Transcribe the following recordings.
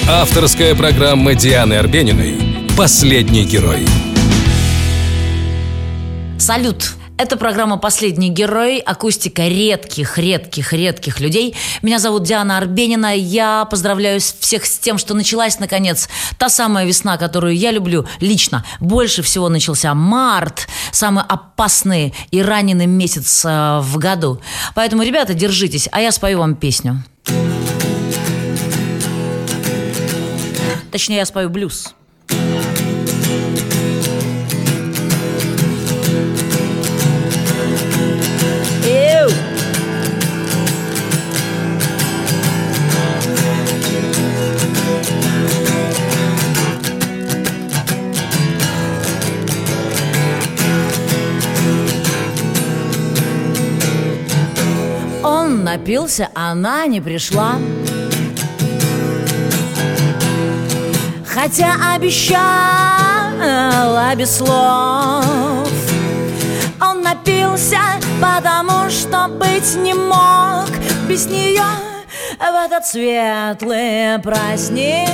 Авторская программа Дианы Арбениной «Последний герой». Салют! Это программа «Последний герой», акустика редких людей. Меня зовут Диана Арбенина. Я поздравляю всех с тем, что началась, наконец, та самая весна, которую я люблю лично. Больше всего начался март, самый опасный и раненый месяц в году. Поэтому, ребята, держитесь, а я спою вам песню. Точнее, я спою блюз. Он напился, она не пришла, хотя обещала без слов. Он напился, потому что быть не мог без нее в этот светлый праздник.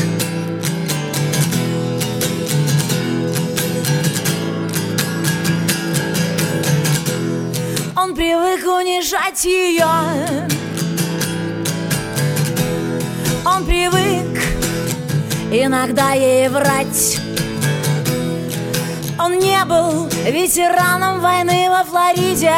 Он привык унижать ее. Он привык иногда ей врать. Он не был ветераном войны во Флориде.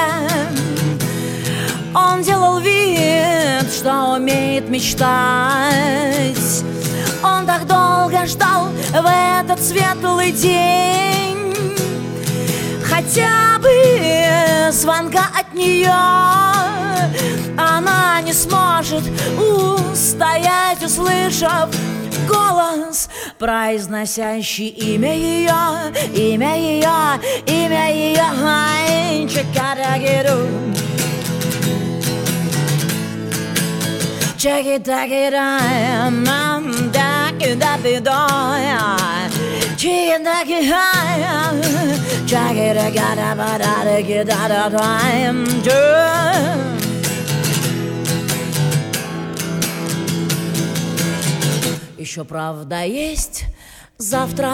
Он делал вид, что умеет мечтать. Он так долго ждал в этот светлый день хотя бы звонка от нее. Она не сможет устоять, услышав голос, произносящий имя ее, имя ее, имя ее. Check it, take it, I'm back in that door. Check it, take it, check it, I got about to get out of time. Еще правда есть завтра.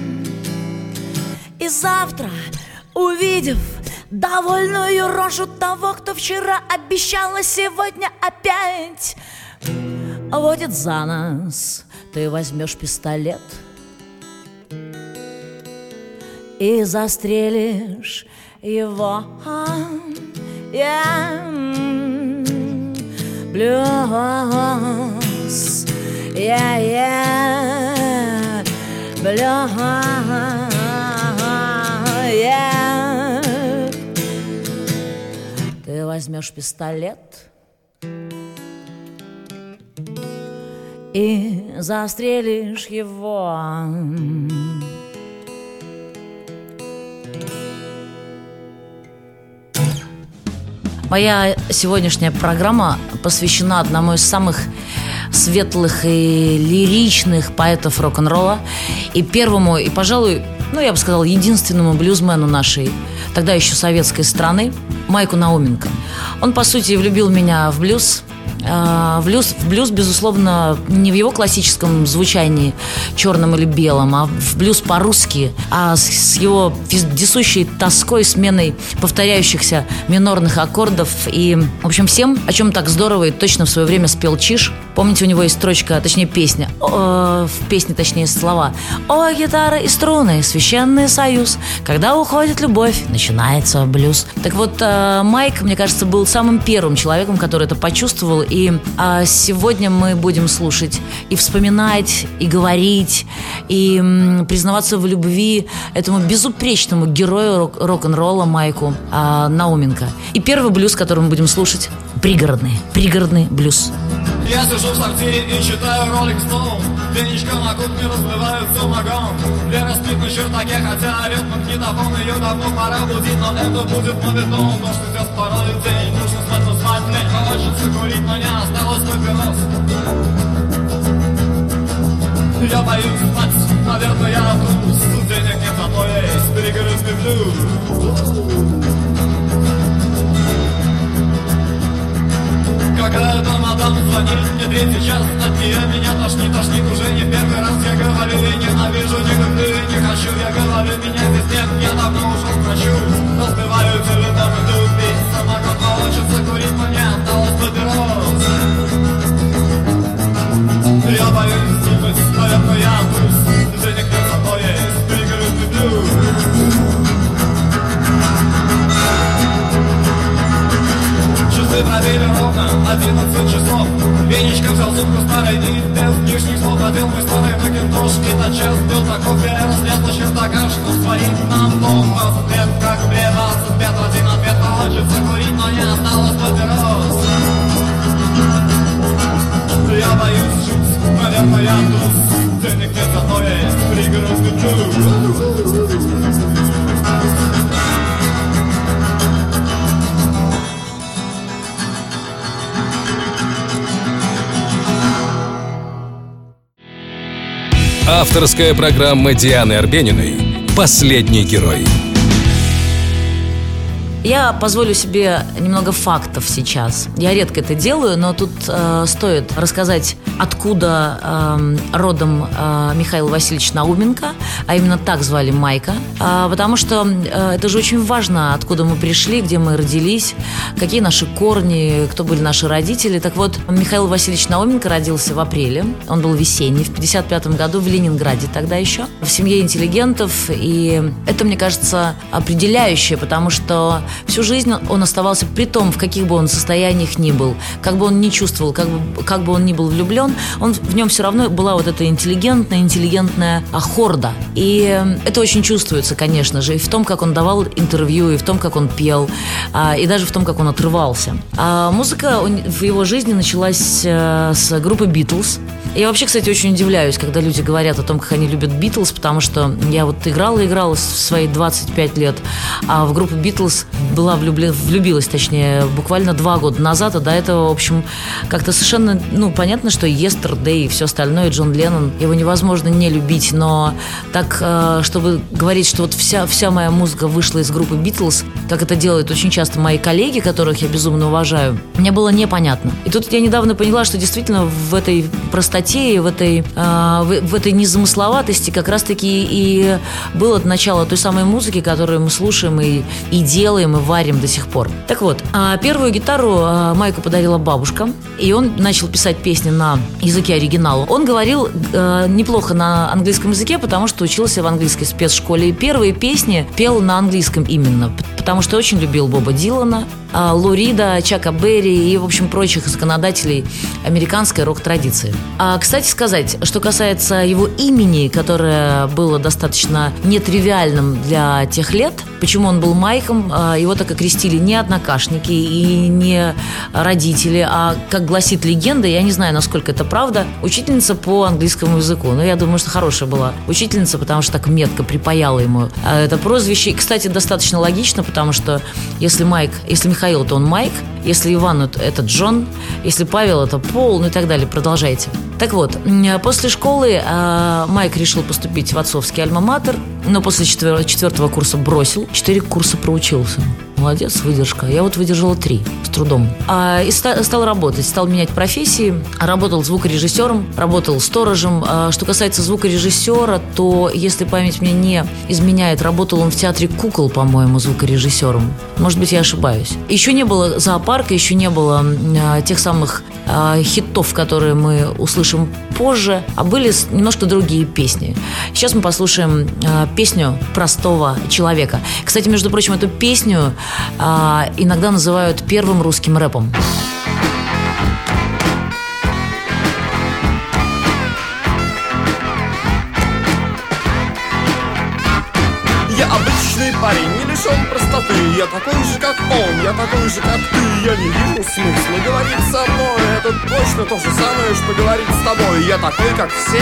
И завтра, увидев довольную рожу того, кто вчера обещал, а сегодня опять водит за нос, ты возьмешь пистолет и застрелишь его. Блюз, блюз, Ты возьмешь пистолет и застрелишь его. Моя сегодняшняя программа посвящена одному из самых светлых и лиричных поэтов рок-н-ролла и первому, и, пожалуй, я бы сказала, единственному блюзмену нашей тогда еще советской страны, Майку Науменко. Он, по сути, влюбил меня в блюз. В блюз, безусловно, не в его классическом звучании черном или белом, а в блюз по-русски, а с его вездесущей тоской, сменой повторяющихся минорных аккордов и, в общем, всем, о чем так здорово и точно в свое время спел Чиж. Помните, у него есть строчка, точнее песня, в песне, точнее, слова: «О, гитара и струны, священный союз, когда уходит любовь, начинается блюз». Так вот, Майк, мне кажется, был самым первым человеком, который это почувствовал. И сегодня мы будем слушать и вспоминать, и говорить, и признаваться в любви этому безупречному герою рок-н-ролла Майку Науменко. И первый блюз, который мы будем слушать, пригородный блюз. Я сижу в сортире и читаю Rolling Stone. Пенечка на кухне разливает самогон. Лера спит на чердаке, хотя орет магнитофон. Ее давно пора будить, но это будет моветон. Дождь идет второй день, нужно спать, но спать лень. Хочется курить, но не осталось папирос. Я боюсь спать, наверное, я трус. Денег нет, зато есть пригородный блюз. Какая-то мадам звонит мне третий час, от нее меня тошнит уже не в первый раз. Я говорю, я ненавижу, не люблю и не хочу. Я говорю, меня здесь нет, я давно ушел к врачу. Разбиваю телефон, иду пить, самокат хочется курить, но не осталось папирос. Я боюсь снимать, наверное, я трусь. Денег нет, зато есть пригородный блюз. Часы пробили ровно 11 часов. Венечка взял сумку старой и без лишних слов одел мой старый макинтош. И на час бил таков, я разлез на чердака, что своим нам дом 20 лет, как мне 25, один ответ. Хочется курить, но не осталось папирос. Я боюсь жить, наверное, я трус. Денег нет, зато есть пригородный блюз. Авторская программа Дианы Арбениной «Последний герой». Я позволю себе немного фактов сейчас. Я редко это делаю, но тут стоит рассказать, откуда родом Михаил Васильевич Науменко, а именно так звали Майка, потому что это же очень важно, откуда мы пришли, где мы родились, какие наши корни, кто были наши родители. Так вот, Михаил Васильевич Науменко родился в апреле, он был весенний, в 1955 году в Ленинграде тогда еще, в семье интеллигентов, и это, мне кажется, определяющее, потому что всю жизнь он оставался, при том, в каких бы он состояниях ни был, как бы он ни чувствовал, как бы он ни был влюблен, в нем все равно была вот эта интеллигентная хорда. И это очень чувствуется, конечно же, и в том, как он давал интервью, и в том, как он пел, и даже в том, как он отрывался. Музыка в его жизни началась с группы «Битлз». Я вообще, кстати, очень удивляюсь, когда люди говорят о том, как они любят «Битлз», потому что я вот играла в свои 25 лет, а в группу «Битлз» влюбилась, точнее, буквально 2 года назад, а до этого, в общем, как-то совершенно, понятно, что «Yesterday» и все остальное, Джон Леннон, его невозможно не любить, но так, чтобы говорить, что вот вся моя музыка вышла из группы «Битлз», как это делают очень часто мои коллеги, которых я безумно уважаю, мне было непонятно. И тут я недавно поняла, что действительно в этой простоте, в этой незамысловатости как раз-таки и было начало той самой музыки, которую мы слушаем и делаем, и варим до сих пор. Так вот, первую гитару Майку подарила бабушка, и он начал писать песни на языке оригинала. Он говорил неплохо на английском языке, потому что учился в английской спецшколе, и первые песни пел на английском именно, потому что очень любил Боба Дилана, Лу Рида, Чака Берри и, в общем, прочих законодателей американской рок-традиции. Кстати сказать, что касается его имени, которое было достаточно нетривиальным для тех лет, почему он был Майком, его так окрестили не однокашники и не родители, а, как гласит легенда, я не знаю, насколько это правда, учительница по английскому языку. Но я думаю, что хорошая была учительница, потому что так метко припаяла ему это прозвище. И, кстати, достаточно логично, потому что если Михаил, то он Майк, если Иван, это Джон, если Павел, это Пол, и так далее. Продолжайте. Так вот, после школы Майк решил поступить в отцовский альма-матер, но после 4 курса бросил. 4 курса проучился. Молодец, выдержка. Я вот выдержала 3 с трудом. И стал работать, стал менять профессии. Работал звукорежиссером, работал сторожем. Что касается звукорежиссера, то, если память мне не изменяет, работал он в театре кукол, по-моему, звукорежиссером. Может быть, я ошибаюсь. Еще не было зоопарка, еще не было тех самых хитов, которые мы услышим позже, а были немножко другие песни. Сейчас мы послушаем песню простого человека. Кстати, между прочим, эту песню иногда называют первым русским рэпом. Я обычный парень, не лишен простоты. Я такой же, как он, я такой же, как ты. Я не вижу смысла говорить со мной. Это точно то же самое, что говорить с тобой. Я такой, как все.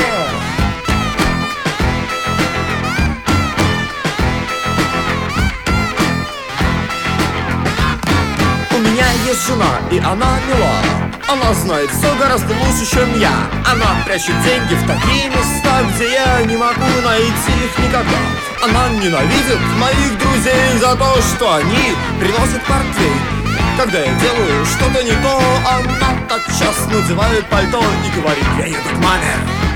У меня есть жена, и она мила. Она знает все гораздо лучше, чем я. Она прячет деньги в такие места, где я не могу найти их никогда. Она ненавидит моих друзей за то, что они приносят портвейн. Когда я делаю что-то не то, она тотчас надевает пальто и говорит: я еду к маме.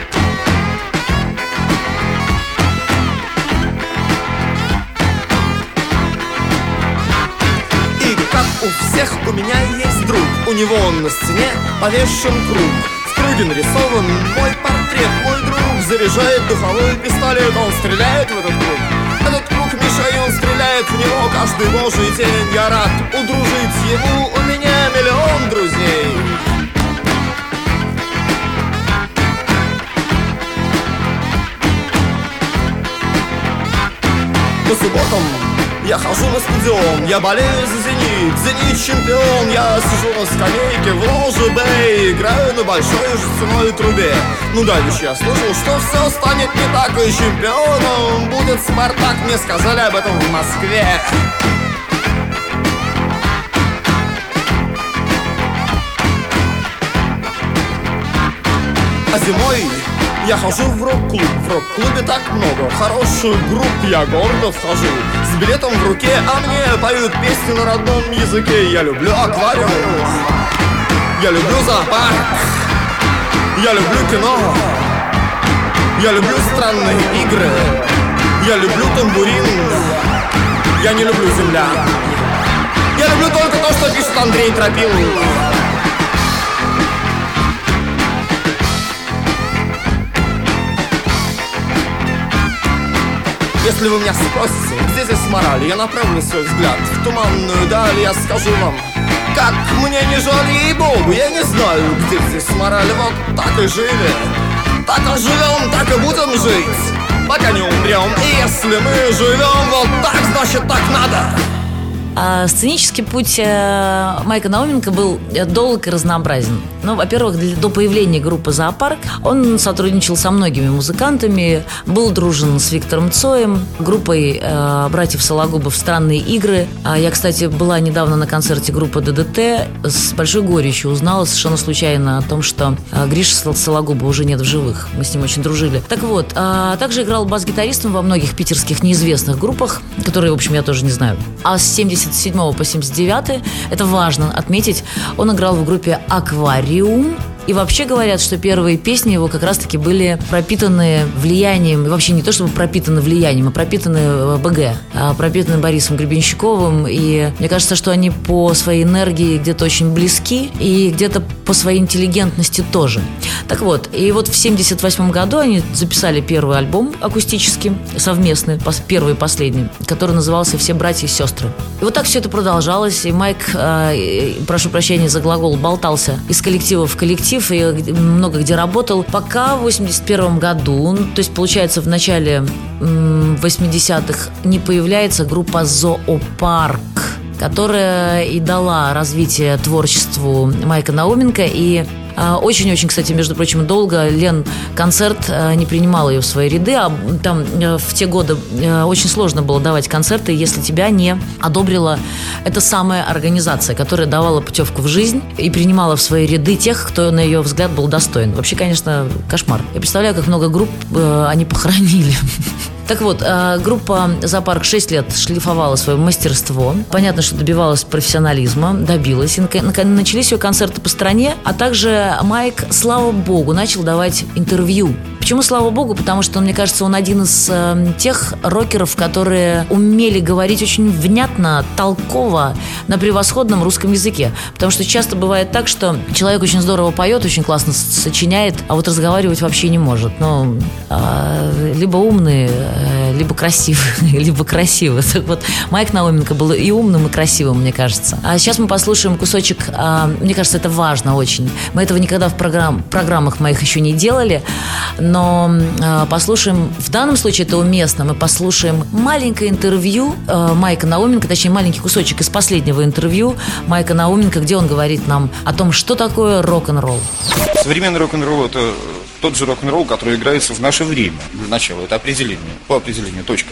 И как у всех у меня есть друг, у него на стене повешен круг. В круге нарисован мой портрет, мой друг заряжает духовой пистолет, он стреляет в этот круг. Этот круг мишень, он стреляет в него каждый божий день. Я рад удружить ему, у меня миллион друзей. По субботам я хожу на стадион, я болею за «Зенит», «Зенит» чемпион. Я сижу на скамейке в ложе Бэй, играю на большой жестяной трубе. Ну дальше я слышал, что все станет не так, и чемпионом будет «Спартак». Мне сказали об этом в Москве. А зимой я хожу в рок-клуб. В рок-клубе так много хороших групп. Я гордо вхожу с билетом в руке, а мне поют песни на родном языке. Я люблю аквариум, я люблю зоопарк, я люблю кино, я люблю странные игры, я люблю тамбурин, я не люблю землян. Я люблю только то, что пишет Андрей Тропил. Если вы меня спросите, где здесь мораль, я направлю свой взгляд в туманную даль. Я скажу вам, как мне не жаль, ей-богу, я не знаю, где здесь мораль. Вот так и жили, так и живем, так и будем жить, пока не умрем. И если мы живем вот так, значит так надо. Сценический путь Майка Науменко был долг и разнообразен. Ну, во-первых, до появления группы «Зоопарк» он сотрудничал со многими музыкантами, был дружен с Виктором Цоем, группой братьев Сологубов «Странные игры». Я, кстати, была недавно на концерте группы ДДТ, с большой горечью узнала совершенно случайно о том, что Гриша Сологуба уже нет в живых. Мы с ним очень дружили. Так вот, также играл бас-гитаристом во многих питерских неизвестных группах, которые, в общем, я тоже не знаю. А с 77 по 79, это важно отметить, он играл в группе «Аквариум». И вообще говорят, что первые песни его как раз-таки были пропитаны влиянием, и вообще не то чтобы пропитаны влиянием, а пропитаны БГ, пропитаны Борисом Гребенщиковым. И мне кажется, что они по своей энергии где-то очень близки, и где-то по своей интеллигентности тоже. Так вот, и вот в 78 году они записали первый альбом акустический, совместный, первый и последний, который назывался «Все братья и сестры». И вот так все это продолжалось, и Майк, прошу прощения за глагол, болтался из коллектива в коллектив, и много где работал, пока в 81 году, то есть, получается, в начале 80-х не появляется группа «Зоопарк», которая и дала развитие творчеству Майка Науменко. И очень-очень, кстати, между прочим, долго Лен Концерт не принимала ее в свои ряды. А там в те годы очень сложно было давать концерты, если тебя не одобрила эта самая организация, которая давала путевку в жизнь и принимала в свои ряды тех, кто, на ее взгляд, был достоин. Вообще, конечно, кошмар. Я представляю, как много групп они похоронили. Так вот, группа «Зоопарк» 6 лет шлифовала свое мастерство. Понятно, что добивалась профессионализма, добилась. И начались ее концерты по стране, а также Майк, слава богу, начал давать интервью. Почему слава богу? Потому что, мне кажется, он один из тех рокеров, которые умели говорить очень внятно, толково, на превосходном русском языке. Потому что часто бывает так, что человек очень здорово поет, очень классно сочиняет, а вот разговаривать вообще не может. Ну, либо умный, либо красивый, либо красивый. Так вот, Майк Науменко был и умным, и красивым, мне кажется. А сейчас мы послушаем кусочек, мне кажется, это важно очень. Мы этого никогда в программах моих еще не делали, но послушаем, в данном случае это уместно, мы послушаем маленькое интервью Майка Науменко, точнее, маленький кусочек из последнего интервью Майка Науменко, где он говорит нам о том, что такое рок-н-ролл. Современный рок-н-ролл – это тот же рок-н-ролл, который играется в наше время. Для начала это определение, по определению, точка.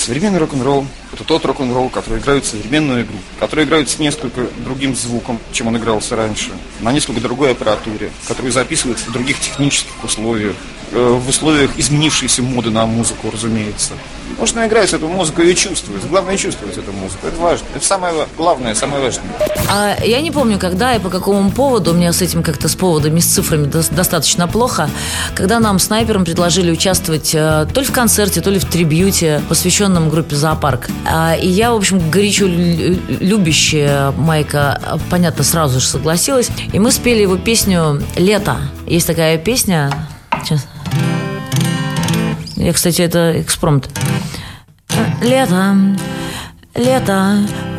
Современный рок-н-ролл – это тот рок-н-ролл, который играет современную игру, который играет с несколько другим звуком, чем он игрался раньше, на несколько другой аппаратуре, который записывается в других технических условиях, в условиях изменившейся моды на музыку, разумеется. Можно играть эту музыку и чувствовать. Главное чувствовать эту музыку. Это важно. Это самое главное, самое важное. Я не помню, когда и по какому поводу. У меня с этим как-то с поводами, с цифрами достаточно плохо. Когда нам снайперам предложили участвовать то ли в концерте, то ли в трибьюте, посвященном группе «Зоопарк». И я, в общем, горячо любящая Майка, понятно, сразу же согласилась. И мы спели его песню «Лето». Есть такая песня... Сейчас. Я, кстати, это экспромт. Лето, лето,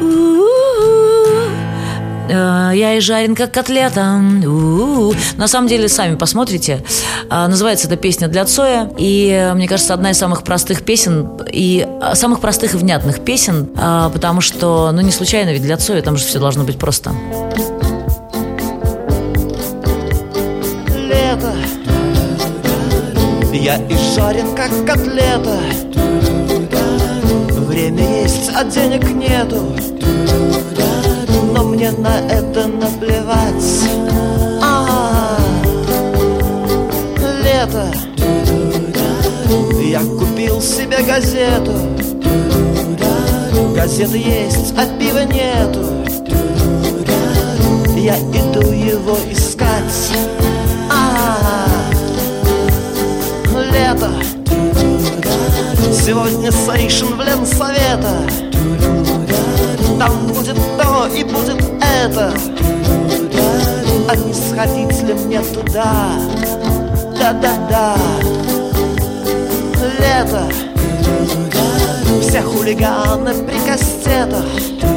я и жарен, как котлета. На самом деле, сами посмотрите. Называется эта песня для Цоя. И, мне кажется, одна из самых простых песен. И самых простых и внятных песен. Потому что, не случайно, ведь для Цоя там же все должно быть просто. Лето, я и жарен, как котлета. Время есть, а денег нету. Но мне на это наплевать. Лето, я купил себе газету. Газета есть, а пива нету. Я иду его искать. Лето, сегодня сейшн в Ленсовета. Там будет то и будет это. А не сходить ли мне туда? Да-да-да. Лето, все хулиганы при кастетах.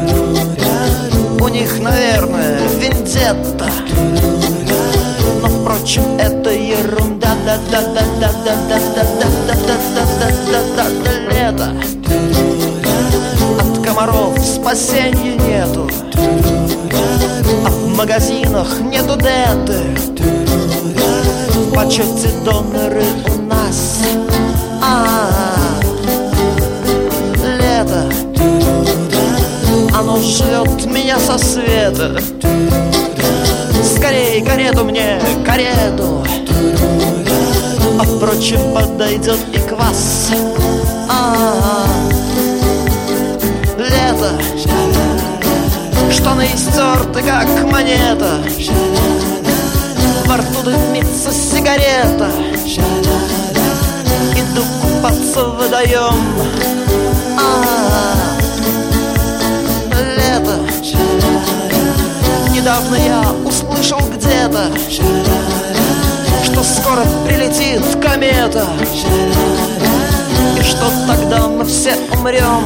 У них, наверное, вендетта. Но, впрочем, это ерунда. Лето, от комаров спасения нету. А в магазинах нету деты. В почете доноры у нас. Лето, оно жрет меня со света. Скорей карету мне, карету. А впрочем, подойдет и квас. Лето, штаны истерты, как монета. Во рту дымится сигарета. Иду купаться в водоем. Лето, недавно я услышал где-то, что скоро прилетит комета. И что тогда мы все умрем.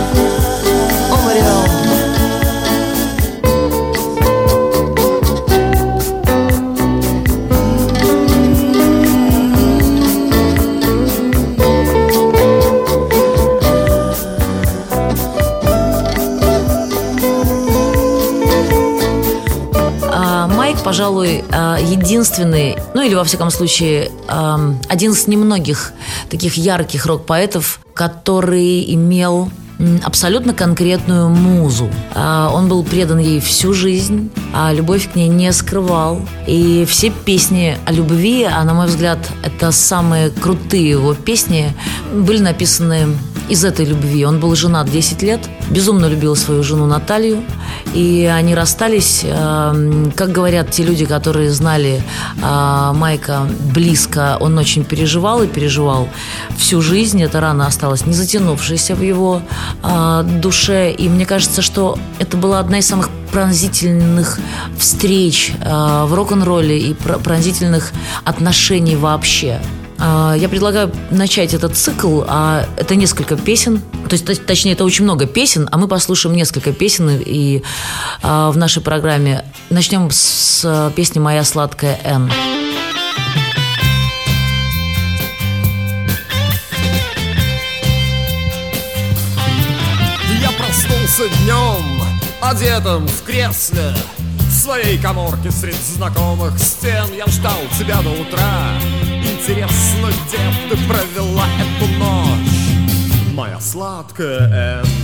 Майк, пожалуй, единственный, или во всяком случае, один из немногих таких ярких рок-поэтов, который имел абсолютно конкретную музу. Он был предан ей всю жизнь, а любовь к ней не скрывал. И все песни о любви, на мой взгляд, это самые крутые его песни, были написаны из этой любви. Он был женат 10 лет, безумно любил свою жену Наталью, и они расстались. Как говорят те люди, которые знали Майка близко, он очень переживал и переживал всю жизнь. Эта рана осталась не затянувшейся в его душе. И мне кажется, что это была одна из самых пронзительных встреч в рок-н-ролле и пронзительных отношений вообще. Я предлагаю начать этот цикл. Это несколько песен. Точнее, это очень много песен, а мы послушаем несколько песен и в нашей программе. Начнем с песни «Моя сладкая Энн». Я проснулся днем, одетым в кресле, в своей каморке среди знакомых стен. Я ждал тебя до утра. Интересно, где ты провела эту ночь? моя сладкая Энн.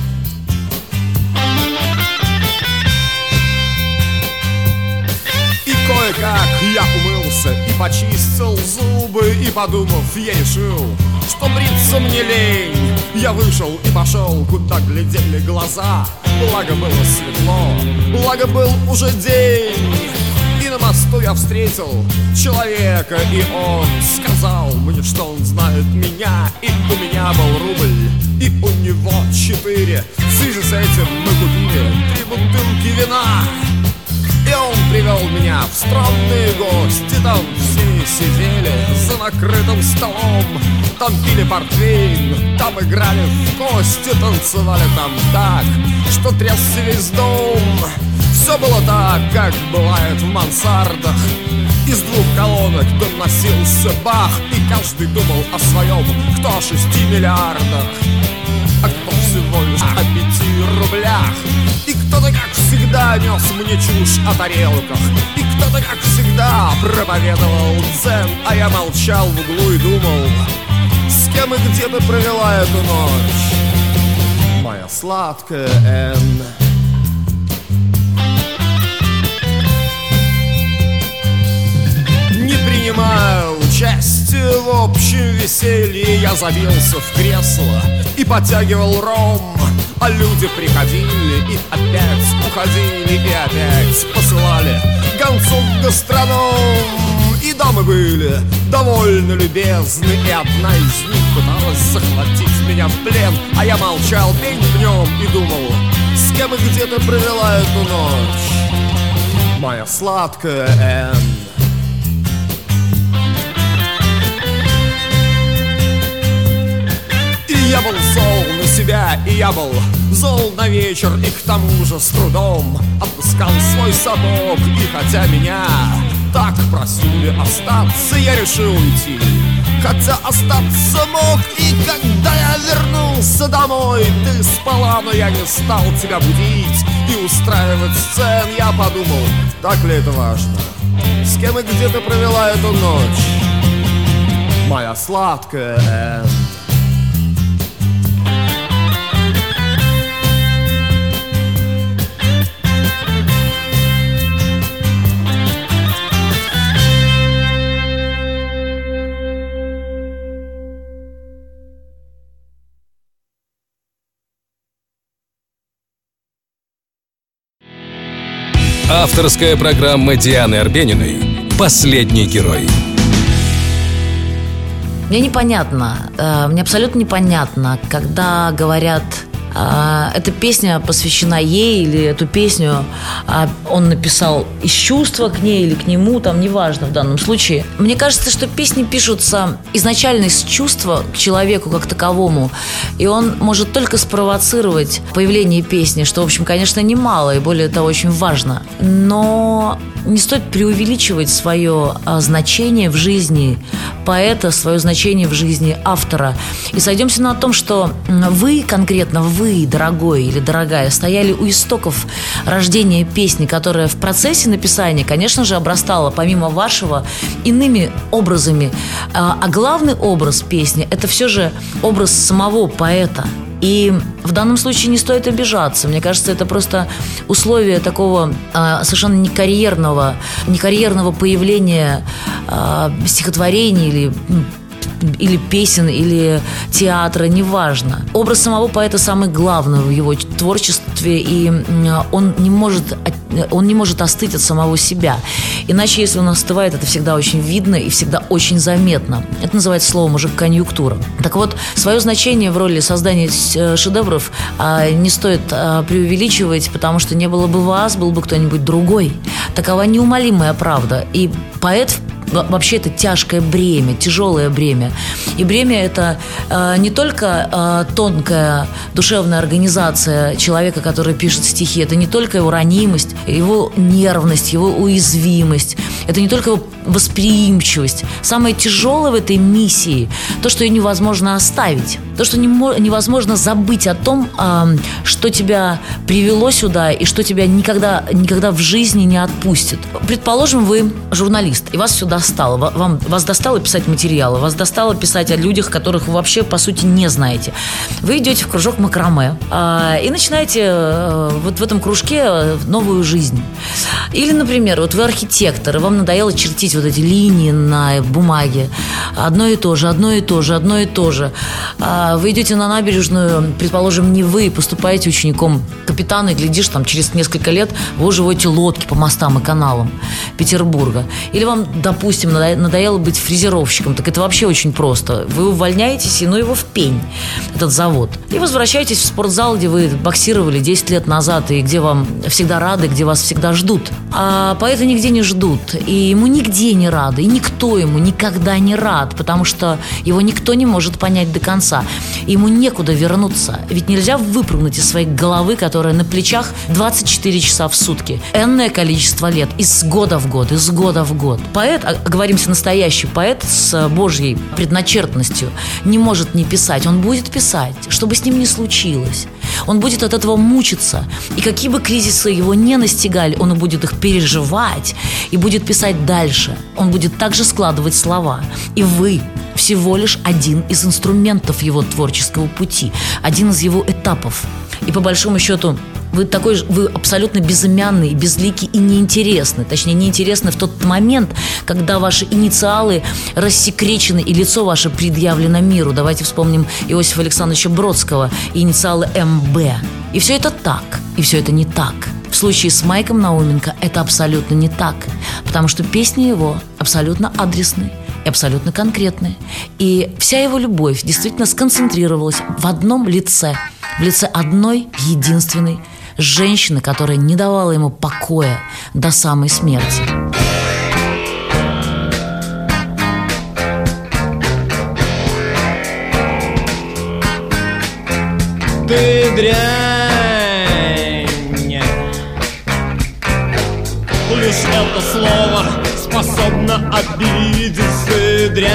И кое-как я умылся и почистил зубы, и, подумав, я решил, что бриться мне лень. Я вышел и пошел, куда глядели глаза. Благо было светло, благо был уже день. И на мосту я встретил человека, и он сказал мне, что он знает меня. И у меня был рубль, и у него 4. В связи с этим мы купили 3 бутылки вина. И он привел меня в странные гости. Там все сидели за накрытым столом. Там пили портвейн, там играли в кости. Танцевали там так, что трясся весь дом. Все было так, как бывает в мансардах. Из 2 колонок доносился бах. И каждый думал о своем, кто о 6 миллиардах, а кто всего лишь о 5 рублях. И кто-то, как всегда, нес мне чушь о тарелках. И кто-то, как всегда, проповедовал дзен. А я молчал в углу и думал, с кем и где ты провела эту ночь, моя сладкая Энн. Не принимая участия в общем веселье, я забился в кресло и подтягивал ром. А люди приходили и опять уходили, и опять посылали гонцов в гастроном. И дамы были довольно любезны, и одна из них пыталась захватить меня в плен. А я молчал пень днем и думал, с кем и где ты провела эту ночь, моя сладкая Энн. Я был зол на себя, и я был зол на вечер. И к тому же с трудом отыскал свой сапог. И хотя меня так просили остаться, я решил уйти, хотя остаться мог. И когда я вернулся домой, ты спала, но я не стал тебя будить и устраивать сцен. Я подумал, так ли это важно, с кем и где ты провела эту ночь, моя сладкая Энн. Авторская программа Дианы Арбениной «Последний герой». Мне непонятно, мне абсолютно непонятно, когда говорят, эта песня посвящена ей, или эту песню он написал из чувства к ней или к нему, там неважно в данном случае. Мне кажется, что песни пишутся изначально из чувства к человеку как таковому, и он может только спровоцировать появление песни, что, в общем, конечно, немало и, более того, очень важно. Но не стоит преувеличивать свое значение в жизни поэта, свое значение в жизни автора. И сойдемся на том, что вы, конкретно вы, дорогой или дорогая, стояли у истоков рождения песни, которая в процессе написания, конечно же, обрастала, помимо вашего, иными образами. А главный образ песни – это все же образ самого поэта. И в данном случае не стоит обижаться. Мне кажется, это просто условие такого совершенно некарьерного появления стихотворений или песен, или театра, неважно. Образ самого поэта самый главный в его творчестве, и он не может остыть от самого себя. Иначе, если он остывает, это всегда очень видно и всегда очень заметно. Это называется словом уже конъюнктура. Так вот, свое значение в роли создания шедевров не стоит преувеличивать, потому что не было бы вас, был бы кто-нибудь другой. Такова неумолимая правда. И поэт вообще это тяжкое бремя, тяжелое бремя. И бремя это не только тонкая душевная организация человека, который пишет стихи, это не только его ранимость, его нервность, его уязвимость, это не только его восприимчивость. Самое тяжелое в этой миссии – то, что ее невозможно оставить. То, что невозможно забыть о том, что тебя привело сюда и что тебя никогда в жизни не отпустит. Предположим, вы журналист, и вас все достало. Вас достало писать материалы, вас достало писать о людях, которых вы вообще, по сути, не знаете. Вы идете в кружок макраме и начинаете вот в этом кружке новую жизнь. Или, например, вот вы архитектор, и вам надоело чертить вот эти линии на бумаге. Одно и то же, одно и то же, одно и то же. Вы идете на набережную, предположим, Невы, и поступаете учеником капитана, и глядишь, там через несколько лет вы уже водите лодки по мостам и каналам Петербурга. Или вам, допустим, надоело быть фрезеровщиком, так это вообще очень просто. Вы увольняетесь, и ну его в пень, этот завод. И возвращаетесь в спортзал, где вы боксировали 10 лет назад, и где вам всегда рады, где вас всегда ждут. А поэта нигде не ждут, и ему нигде не рады, и никто ему никогда не рад, потому что его никто не может понять до конца. Ему некуда вернуться, ведь нельзя выпрыгнуть из своей головы, которая на плечах 24 часа в сутки, энное количество лет, из года в год, из года в год. Поэт, оговоримся, настоящий поэт с божьей предначертанностью не может не писать, он будет писать, что бы с ним ни случилось. Он будет от этого мучиться, и какие бы кризисы его не настигали, он будет их переживать и будет писать дальше. Он будет также складывать слова. И вы всего лишь один из инструментов его творческого пути, один из его этапов. И по большому счету вы абсолютно безымянный, безликий и неинтересный. Точнее, неинтересный в тот момент, когда ваши инициалы рассекречены и лицо ваше предъявлено миру. Давайте вспомним Иосифа Александровича Бродского и инициалы МБ. И все это так, и все это не так. В случае с Майком Науменко это абсолютно не так, потому что песни его абсолютно адресны и абсолютно конкретны. И вся его любовь действительно сконцентрировалась в одном лице, в лице одной единственной женщины, которая не давала ему покоя до самой смерти. Ты дрянь, лишь это слово способно обидеть. Ты дрянь.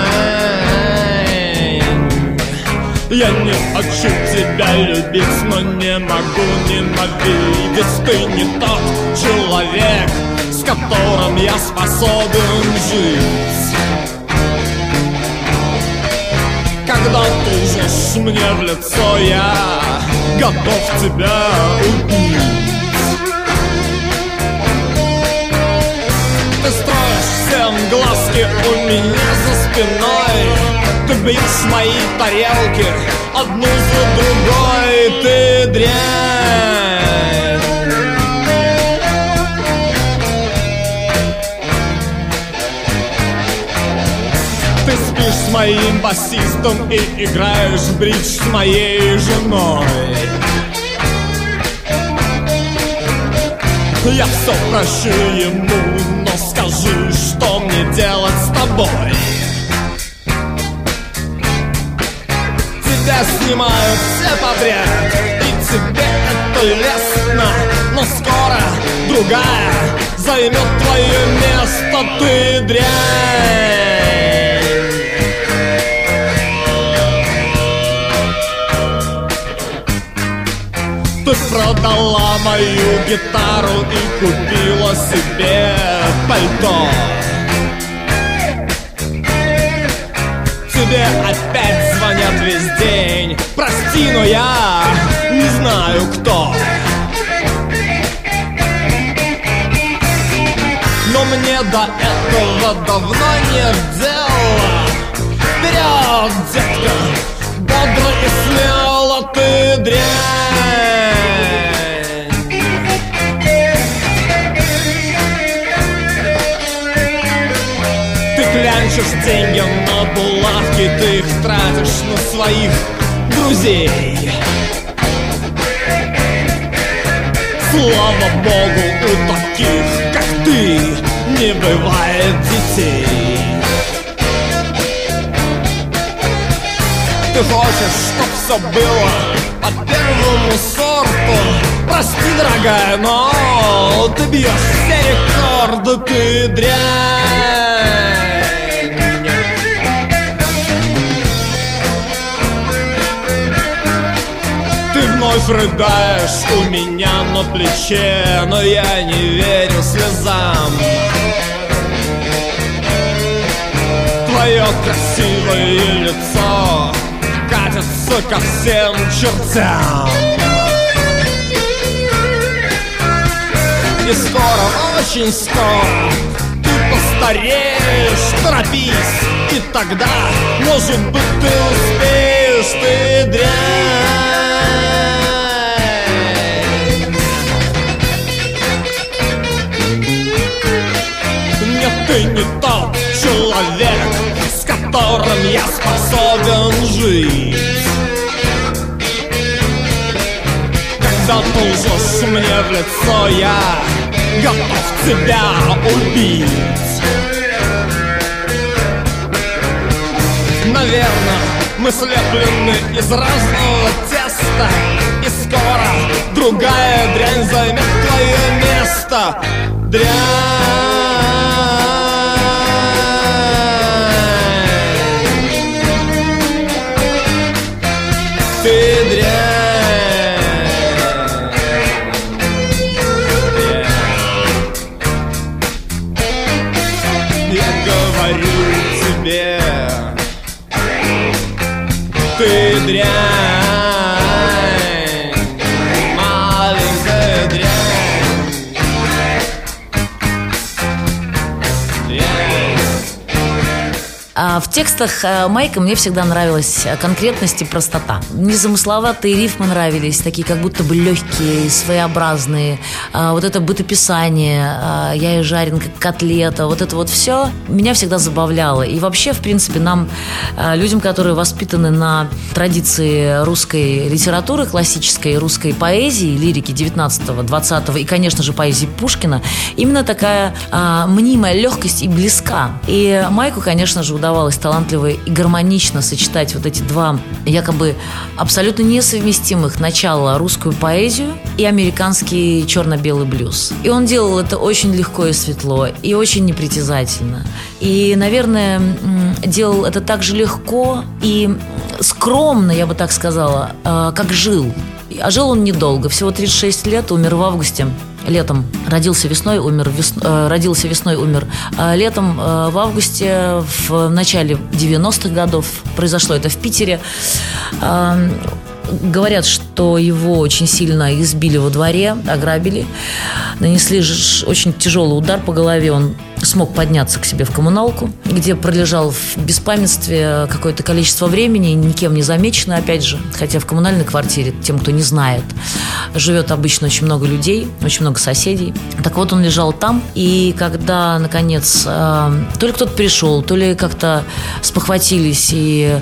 Я не хочу тебя любить, но не могу ненавидеть. Ты не тот человек, с которым я способен жить. Когда ты лжешь мне в лицо, я готов тебя убить. Ты строишь всем глазки у меня за спиной. Ты бьешь мои тарелки одну за другой. Ты дрянь. Ты спишь с моим басистом и играешь в бридж с моей женой. Я все прощу ему, но скажи, что мне делать с тобой? Тебя снимают все подряд, и тебе это лестно. Но скоро другая займет твое место. Ты дрянь. Ты продала мою гитару и купила себе пальто. Тебе опять звонят весь день. Прости, но я не знаю кто. Но мне до этого давно нет дела. Вперед, детка, бодро и смело. Ты дрянь. Клянчишь деньги на булавки, ты их тратишь на своих друзей. Слава богу, у таких, как ты, не бывает детей. Ты хочешь, чтоб все было по первому сорту, Прости, дорогая, но ты бьешь все рекорды, ты дрянь. Ты вновь рыдаешь у меня на плече, но я не верю слезам. Твое красивое лицо катится ко всем чертям. И скоро, очень скоро ты постареешь, торопись, и тогда, может быть, ты успеешь, ты дрянь. Нет, ты не тот человек, с которым я способен жить. Когда ты лжешь мне в лицо, я готов тебя убить. Наверное, мы слеплены из разного теста, и скоро другая дрянь займет твое место. Дрянь. Ты дрянь. Ты дрянь, маленькая дрянь, дрянь. В текстах Майка мне всегда нравилась конкретность и простота. Незамысловатые рифмы нравились, такие как будто бы легкие, своеобразные. Вот это бытописание, я и жарен как котлета, вот это вот все меня всегда забавляло. И вообще, в принципе, нам, людям, которые воспитаны на традиции русской литературы, классической русской поэзии, лирики 19-го, 20-го и, конечно же, поэзии Пушкина, именно такая мнимая легкость и близка. И Майку, конечно же, удавалось талантливо и гармонично сочетать вот эти два якобы абсолютно несовместимых начала русскую поэзию и американский черно-белый блюз. И он делал это очень легко и светло, и очень непритязательно. И, наверное, делал это так же легко и скромно, я бы так сказала, как жил. А жил он недолго, всего 36 лет, умер в августе. Летом родился весной, умер родился весной, умер летом, в августе, в начале 90-х годов. Произошло это в Питере. Говорят, что его очень сильно избили во дворе, ограбили, нанесли очень тяжелый удар по голове. Он смог подняться к себе в коммуналку, где пролежал в беспамятстве какое-то количество времени, никем не замеченный, опять же, хотя в коммунальной квартире, тем, кто не знает, живет обычно очень много людей, очень много соседей. Так вот, он лежал там, и когда, наконец, то ли кто-то пришел, то ли как-то спохватились и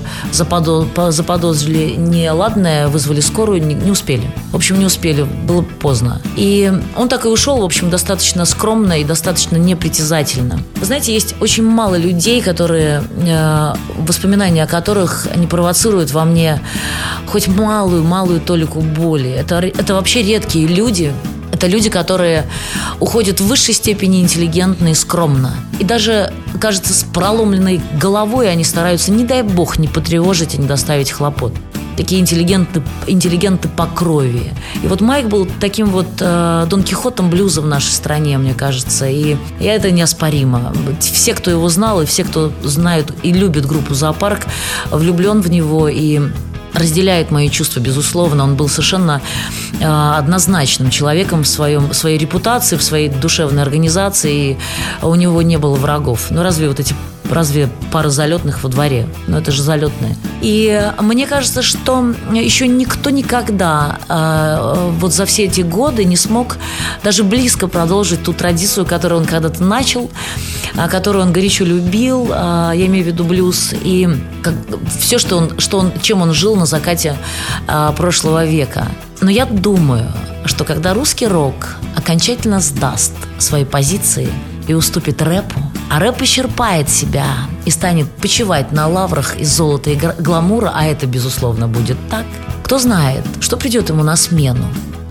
заподозрили неладное, вызвали скорую, не успели. В общем, не успели, было поздно. И он так и ушел, в общем, достаточно скромно и достаточно непритязательно. Вы знаете, есть очень мало людей, которые, воспоминания о которых не провоцируют во мне хоть малую толику боли. Это вообще редкие люди. Это люди, которые уходят в высшей степени интеллигентно и скромно. И даже, кажется, с проломленной головой они стараются, не дай бог, не потревожить и не доставить хлопот. Такие интеллигенты по крови. И вот Майк был таким вот Дон Кихотом блюза в нашей стране, мне кажется. И это неоспоримо. Все, кто его знал, и все, кто знает и любит группу «Зоопарк», влюблен в него и разделяет мои чувства, безусловно. Он был совершенно однозначным человеком в своей репутации, в своей душевной организации. И у него не было врагов. Ну, разве пара залетных во дворе? Ну, это же залетные. И мне кажется, что еще никто никогда вот за все эти годы не смог даже близко продолжить ту традицию, которую он когда-то начал, которую он горячо любил, я имею в виду блюз, и все, чем он жил на закате прошлого века. Но я думаю, что когда русский рок окончательно сдаст свои позиции и уступит рэпу, а рэп исчерпает себя и станет почивать на лаврах из золота и гламура, а это, безусловно, будет так, кто знает, что придет ему на смену.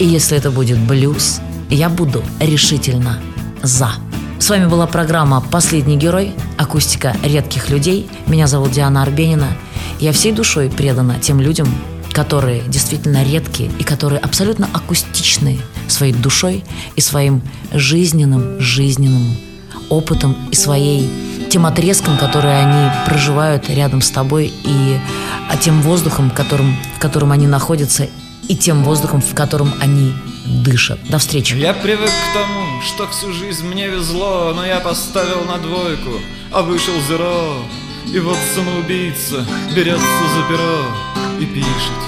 И если это будет блюз, я буду решительно за. С вами была программа «Последний герой», акустика редких людей. Меня зовут Диана Арбенина. Я всей душой предана тем людям, которые действительно редкие и которые абсолютно акустичные своей душой и своим жизненным опытом и тем отрезком, который они проживают рядом с тобой, и тем воздухом, в котором они находятся, и тем воздухом, в котором они дышат. До встречи. Я привык к тому, что всю жизнь мне везло, но я поставил на двойку, а вышел зеро. И вот самоубийца берется за перо и пишет.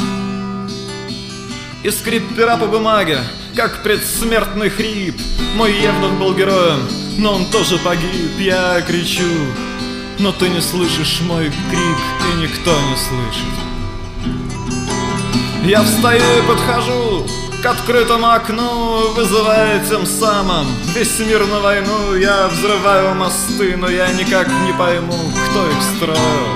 И скрип пера по бумаге, как предсмертный хрип. Мой Евнух был героем, но он тоже погиб. Я кричу, но ты не слышишь мой крик, и никто не слышит. Я встаю и подхожу к открытому окну, вызывая тем самым весь мир на войну. Я взрываю мосты, но я никак не пойму, кто их строил.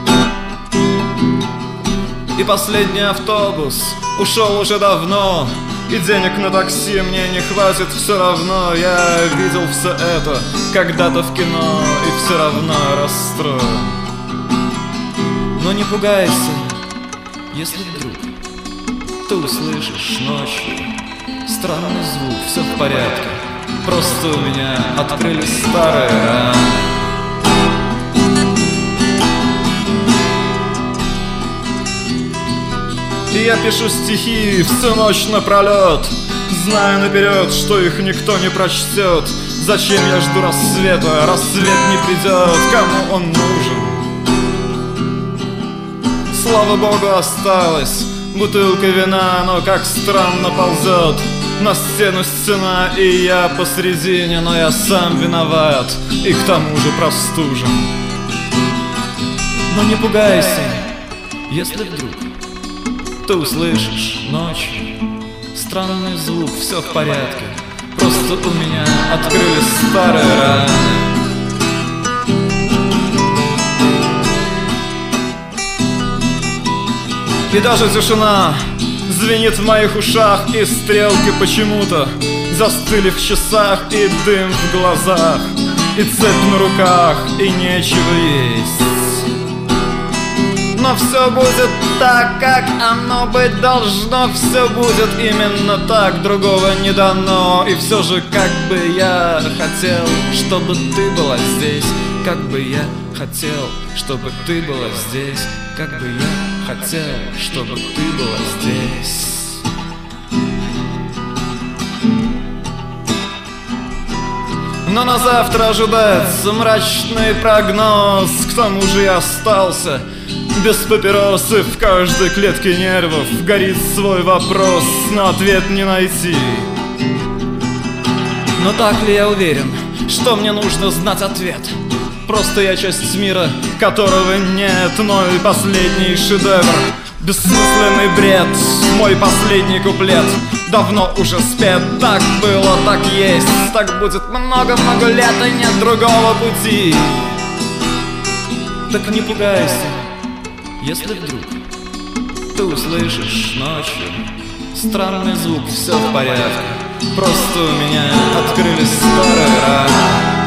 И последний автобус ушел уже давно, и денег на такси мне не хватит все равно. Я видел все это когда-то в кино, и все равно расстроен. Но не пугайся, если вдруг ты услышишь ночью странный звук, все в порядке. Просто у меня открылись старые раны. И я пишу стихи всю ночь напролет, зная наперед, что их никто не прочтет. Зачем я жду рассвета? Рассвет не придет, кому он нужен? Слава богу, осталась бутылка вина, но как странно ползет на стену стена, и я посредине, но я сам виноват, и к тому же простужен. Но не пугайся, если вдруг ты услышишь ночью странный звук, все в порядке. Просто у меня открылись старые раны. И даже тишина звенит в моих ушах, и стрелки почему-то застыли в часах, и дым в глазах, и цепь на руках, и нечего есть. Но все будет так, как оно быть должно. Все будет именно так, другого не дано. И все же, как бы я хотел, чтобы ты была здесь. Как бы я хотел, чтобы ты была здесь. Как бы я хотел, чтобы ты была здесь. Но на завтра ожидается мрачный прогноз. К тому же я остался без папиросы, в каждой клетке нервов горит свой вопрос, но ответ не найти. Но так ли я уверен, что мне нужно знать ответ? Просто я часть мира, которого нет. Мой последний шедевр, бессмысленный бред, мой последний куплет давно уже спет. Так было, так есть, так будет много-много лет, и нет другого пути. Так не пугайся, если вдруг ты услышишь ночью странный звук, все в порядке. Просто у меня открылись старые раны.